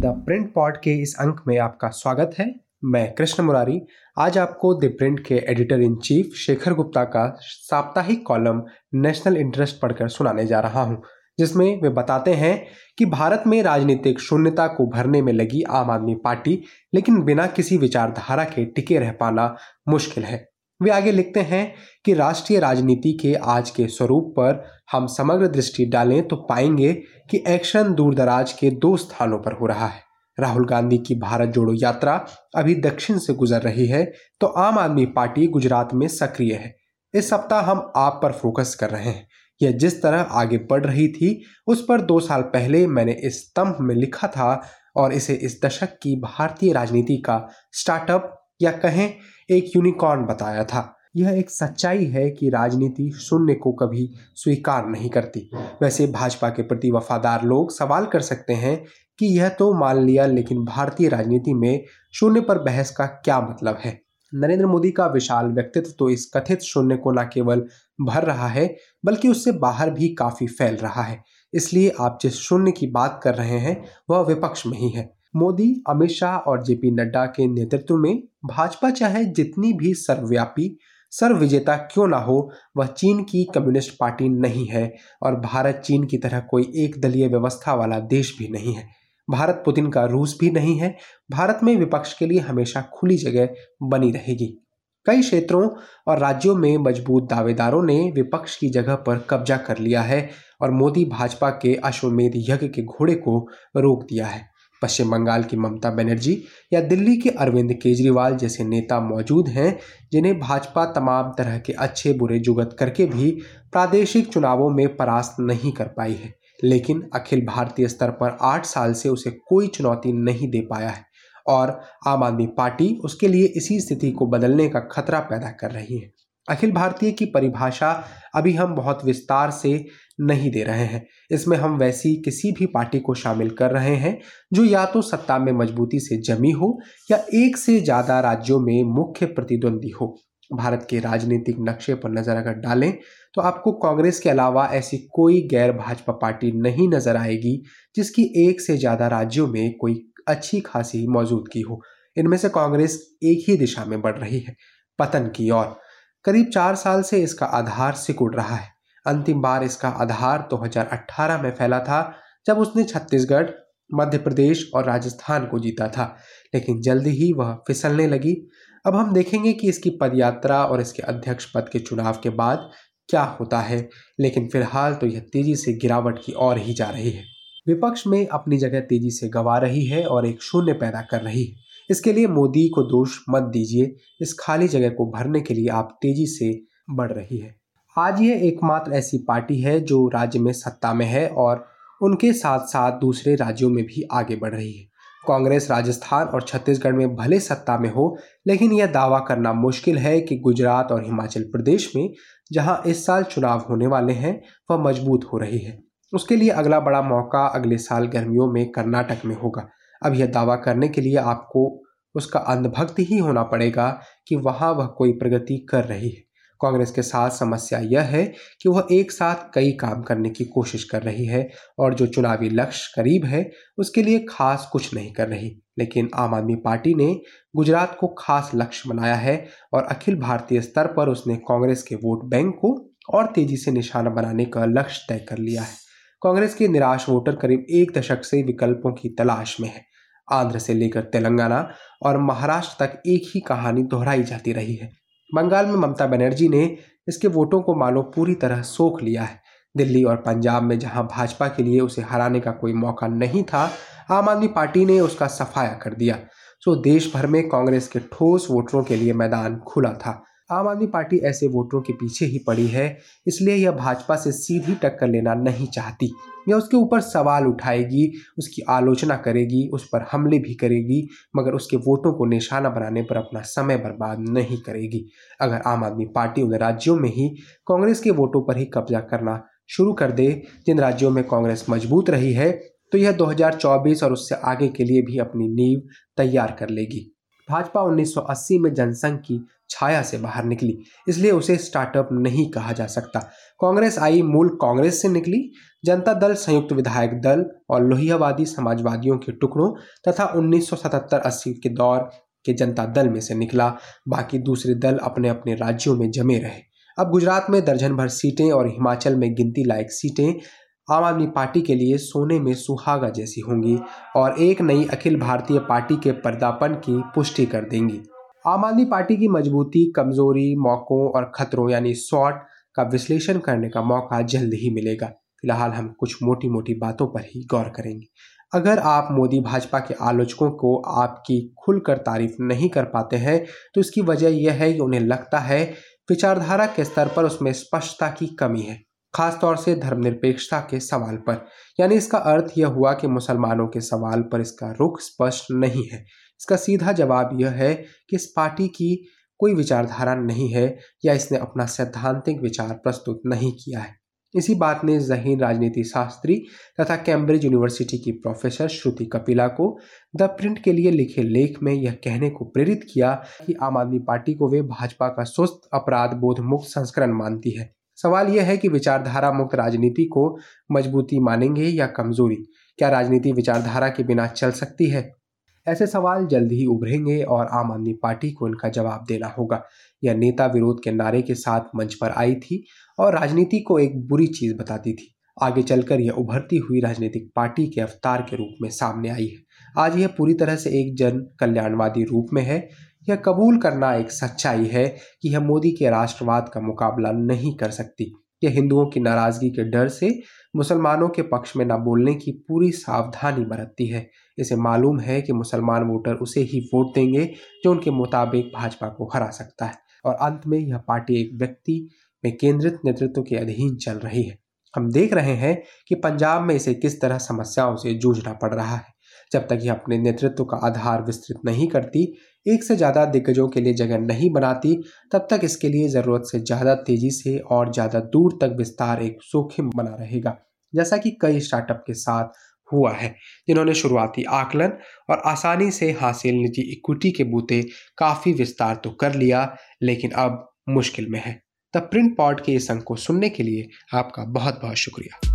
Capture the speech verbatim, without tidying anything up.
The print pod के इस अंक में आपका स्वागत है। मैं कृष्ण मुरारी आज आपको द प्रिंट के editor in chief Shekhar Gupta का साप्ताहिक कॉलम नेशनल इंटरेस्ट पढ़कर सुनाने जा रहा हूं, जिसमें वे बताते हैं कि भारत में राजनीतिक शून्यता को भरने में लगी आम आदमी पार्टी लेकिन बिना किसी विचारधारा के टिके रह पाना मुश्किल है। वे आगे लिखते हैं कि राष्ट्रीय राजनीति के आज के स्वरूप पर हम समग्र दृष्टि डालें तो पाएंगे कि एक्शन दूरदराज के दो स्थानों पर हो रहा है। राहुल गांधी की भारत जोड़ो यात्रा अभी दक्षिण से गुजर रही है तो आम आदमी पार्टी गुजरात में सक्रिय है। इस सप्ताह हम आप पर फोकस कर रहे हैं। यह जिस तरह आगे बढ़ रही थी उस पर दो साल पहले मैंने इस स्तंभ में लिखा था और इसे इस दशक की भारतीय राजनीति का स्टार्टअप या कहें एक यूनिकॉर्न बताया था। यह एक सच्चाई है कि राजनीति शून्य को कभी स्वीकार नहीं करती। वैसे भाजपा के प्रति वफादार लोग सवाल कर सकते हैं कि यह तो मान लिया, लेकिन भारतीय राजनीति में शून्य पर बहस का क्या मतलब है। नरेंद्र मोदी का विशाल व्यक्तित्व तो इस कथित शून्य को न केवल भर रहा है बल्कि उससे बाहर भी काफी फैल रहा है। इसलिए आप जिस शून्य की बात कर रहे हैं वह विपक्ष में ही है। मोदी, अमित शाह और जेपी नड्डा के नेतृत्व में भाजपा चाहे जितनी भी सर्वव्यापी सर्व विजेता क्यों ना हो, वह चीन की कम्युनिस्ट पार्टी नहीं है और भारत चीन की तरह कोई एक दलीय व्यवस्था वाला देश भी नहीं है। भारत पुतिन का रूस भी नहीं है। भारत में विपक्ष के लिए हमेशा खुली जगह बनी रहेगी। कई क्षेत्रों और राज्यों में मजबूत दावेदारों ने विपक्ष की जगह पर कब्जा कर लिया है और मोदी भाजपा के अश्वमेध यज्ञ के घोड़े को रोक दिया है। पश्चिम बंगाल की ममता बनर्जी या दिल्ली के अरविंद केजरीवाल जैसे नेता मौजूद हैं जिन्हें भाजपा तमाम तरह के अच्छे बुरे जुगत करके भी प्रादेशिक चुनावों में परास्त नहीं कर पाई है, लेकिन अखिल भारतीय स्तर पर आठ साल से उसे कोई चुनौती नहीं दे पाया है और आम आदमी पार्टी उसके लिए इसी स्थिति को बदलने का खतरा पैदा कर रही है। अखिल भारतीय की परिभाषा अभी हम बहुत विस्तार से नहीं दे रहे हैं। इसमें हम वैसी किसी भी पार्टी को शामिल कर रहे हैं जो या तो सत्ता में मजबूती से जमी हो या एक से ज्यादा राज्यों में मुख्य प्रतिद्वंदी हो। भारत के राजनीतिक नक्शे पर नजर अगर डालें तो आपको कांग्रेस के अलावा ऐसी कोई गैर भाजपा पार्टी नहीं नजर आएगी जिसकी एक से ज्यादा राज्यों में कोई अच्छी खासी मौजूदगी हो। इनमें से कांग्रेस एक ही दिशा में बढ़ रही है, पतन की ओर। करीब चार साल से इसका आधार सिकुड़ रहा है। अंतिम बार इसका आधार दो हज़ार अठारह में फैला था जब उसने छत्तीसगढ़, मध्य प्रदेश और राजस्थान को जीता था, लेकिन जल्दी ही वह फिसलने लगी। अब हम देखेंगे कि इसकी पदयात्रा और इसके अध्यक्ष पद के चुनाव के बाद क्या होता है, लेकिन फिलहाल तो यह तेजी से गिरावट की ओर ही जा रही है। विपक्ष में अपनी जगह तेजी से गंवा रही है और एक शून्य पैदा कर रही है। इसके लिए मोदी को दोष मत दीजिए। इस खाली जगह को भरने के लिए आप तेजी से बढ़ रही है। आज यह एकमात्र ऐसी पार्टी है जो राज्य में सत्ता में है और उनके साथ साथ दूसरे राज्यों में भी आगे बढ़ रही है। कांग्रेस राजस्थान और छत्तीसगढ़ में भले सत्ता में हो, लेकिन यह दावा करना मुश्किल है कि गुजरात और हिमाचल प्रदेश में जहां इस साल चुनाव होने वाले हैं वह मजबूत हो रही है। उसके लिए अगला बड़ा मौका अगले साल गर्मियों में कर्नाटक में होगा। अब यह दावा करने के लिए आपको उसका अंधभक्त ही होना पड़ेगा कि वहां वह कोई प्रगति कर रही है। कांग्रेस के साथ समस्या यह है कि वह एक साथ कई काम करने की कोशिश कर रही है और जो चुनावी लक्ष्य करीब है उसके लिए खास कुछ नहीं कर रही। लेकिन आम आदमी पार्टी ने गुजरात को खास लक्ष्य बनाया है और अखिल भारतीय स्तर पर उसने कांग्रेस के वोट बैंक को और तेजी से निशाना बनाने का लक्ष्य तय कर लिया है। कांग्रेस के निराश वोटर करीब एक दशक से विकल्पों की तलाश में है। आंध्र से लेकर तेलंगाना और महाराष्ट्र तक एक ही कहानी दोहराई जाती रही है। बंगाल में ममता बनर्जी ने इसके वोटों को मानो पूरी तरह सोख लिया है। दिल्ली और पंजाब में जहां भाजपा के लिए उसे हराने का कोई मौका नहीं था, आम आदमी पार्टी ने उसका सफाया कर दिया। सो देश भर में कांग्रेस के ठोस वोटरों के लिए मैदान खुला था। आम आदमी पार्टी ऐसे वोटरों के पीछे ही पड़ी है, इसलिए यह भाजपा से सीधी टक्कर लेना नहीं चाहती। यह उसके ऊपर सवाल उठाएगी, उसकी आलोचना करेगी, उस पर हमले भी करेगी, मगर उसके वोटों को निशाना बनाने पर अपना समय बर्बाद नहीं करेगी। अगर आम आदमी पार्टी उन राज्यों में ही कांग्रेस के वोटों पर ही कब्जा करना शुरू कर दे जिन राज्यों में कांग्रेस मजबूत रही है, तो यह दो हज़ार चौबीस और उससे आगे के लिए भी अपनी नींव तैयार कर लेगी। भाजपा उन्नीस सौ अस्सी में जनसंघ की छाया से बाहर निकली, इसलिए उसे स्टार्टअप नहीं कहा जा सकता। कांग्रेस आई मूल कांग्रेस से निकली। जनता दल संयुक्त विधायक दल और लोहियावादी समाजवादियों के टुकड़ों तथा उन्नीस सौ सतहत्तर अस्सी के दौर के जनता दल में से निकला। बाकी दूसरे दल अपने अपने राज्यों में जमे रहे। अब गुजरात में दर्जन भर सीटें और हिमाचल में गिनती लायक सीटें आम आदमी पार्टी के लिए सोने में सुहागा जैसी होंगी और एक नई अखिल भारतीय पार्टी के पर्दापण की पुष्टि कर देंगी। आम आदमी पार्टी की मजबूती, कमजोरी, मौकों और खतरों यानी स्वॉट का विश्लेषण करने का मौका जल्द ही मिलेगा। फिलहाल हम कुछ मोटी मोटी बातों पर ही गौर करेंगे। अगर आप मोदी भाजपा के आलोचकों को आपकी खुलकर तारीफ नहीं कर पाते हैं तो इसकी वजह यह है कि उन्हें लगता है विचारधारा के स्तर पर उसमें स्पष्टता की कमी है, खासतौर से धर्मनिरपेक्षता के सवाल पर। यानी इसका अर्थ यह हुआ कि मुसलमानों के सवाल पर इसका रुख स्पष्ट नहीं है। इसका सीधा जवाब यह है कि इस पार्टी की कोई विचारधारा नहीं है या इसने अपना सैद्धांतिक विचार प्रस्तुत नहीं किया है। इसी बात ने ज़हीन राजनीति शास्त्री तथा कैम्ब्रिज यूनिवर्सिटी की प्रोफेसर श्रुति कपिला को द प्रिंट के लिए लिखे लेख में यह कहने को प्रेरित किया कि आम आदमी पार्टी को वे भाजपा का सुस्त अपराध बोध मुक्त संस्करण मानती है। सवाल यह है कि विचारधारा मुक्त राजनीति को मजबूती मानेंगे या कमजोरी? क्या राजनीति विचारधारा के बिना चल सकती है? ऐसे सवाल जल्द ही उभरेंगे और आम आदमी पार्टी को इनका जवाब देना होगा। यह नेता विरोध के नारे के साथ मंच पर आई थी और राजनीति को एक बुरी चीज बताती थी। आगे चलकर यह उभरती हुई राजनीतिक पार्टी के अवतार के रूप में सामने आई है। आज यह पूरी तरह से एक जन कल्याणवादी रूप में है। यह कबूल करना एक सच्चाई है कि यह मोदी के राष्ट्रवाद का मुकाबला नहीं कर सकती। यह हिंदुओं की नाराजगी के डर से मुसलमानों के पक्ष में न बोलने की पूरी सावधानी बरतती है। इसे मालूम है कि मुसलमान वोटर उसे ही वोट देंगे जो उनके मुताबिक भाजपा को हरा सकता है। और अंत में यह पार्टी एक व्यक्ति में केंद्रित नेतृत्व के अधीन चल रही है। हम देख रहे हैं कि पंजाब में इसे किस तरह समस्याओं से जूझना पड़ रहा है। जब तक यह अपने नेतृत्व का आधार विस्तृत नहीं करती, एक से ज़्यादा दिग्गजों के लिए जगह नहीं बनाती, तब तक इसके लिए ज़रूरत से ज़्यादा तेज़ी से और ज़्यादा दूर तक विस्तार एक जोखिम बना रहेगा, जैसा कि कई स्टार्टअप के साथ हुआ है, जिन्होंने शुरुआती आकलन और आसानी से हासिल निजी इक्विटी के बूते काफ़ी विस्तार तो कर लिया, लेकिन अब मुश्किल में है। द प्रिंट पॉड के इस अंक को सुनने के लिए आपका बहुत बहुत शुक्रिया।